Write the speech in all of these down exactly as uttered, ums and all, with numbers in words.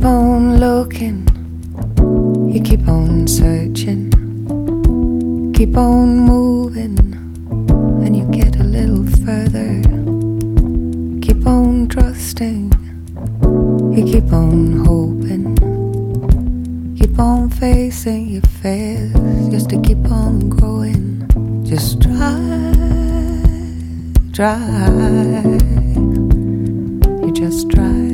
keep on looking, you keep on searching, keep on moving, and you get a little further. Keep on trusting, you keep on hoping, keep on facing your fears, just to keep on growing. Just try, try, you just try.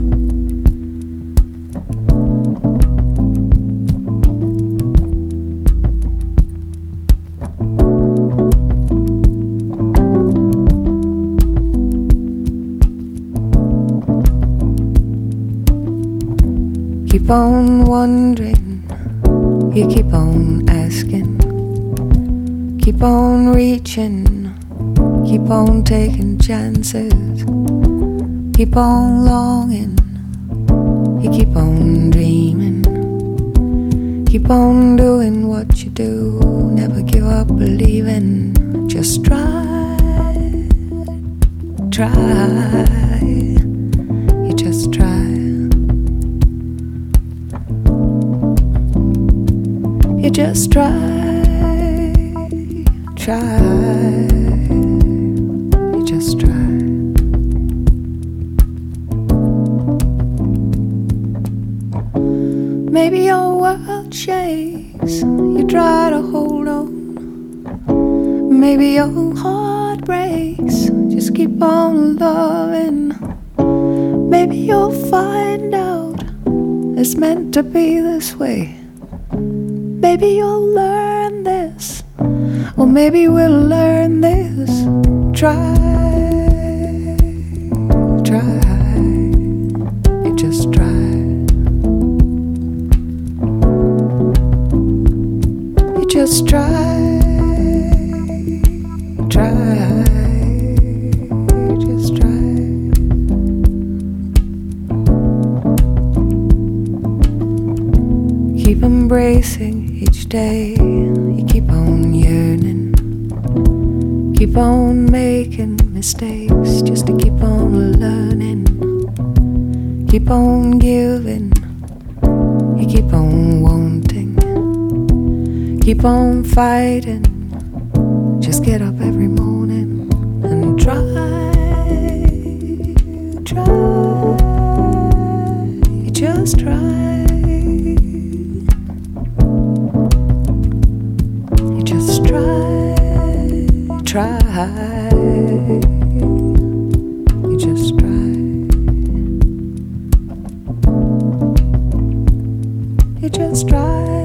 Keep on wondering, you keep on asking, keep on reaching, keep on taking chances, keep on longing, you keep on dreaming, keep on doing what you do, never give up believing. Just try, try, you just try. You just try, try, you just try. Maybe your world shakes, you try to hold on. Maybe your heart breaks, just keep on loving. Maybe you'll find out it's meant to be this way. Maybe you'll learn this, or maybe we'll learn this. Try, try, you just try. You just try, try, you just try. Keep embracing each day, you keep on yearning, keep on making mistakes, just to keep on learning, keep on giving, you keep on wanting, keep on fighting, just get up every morning and try, try, you just try. Try, you just try, you just try.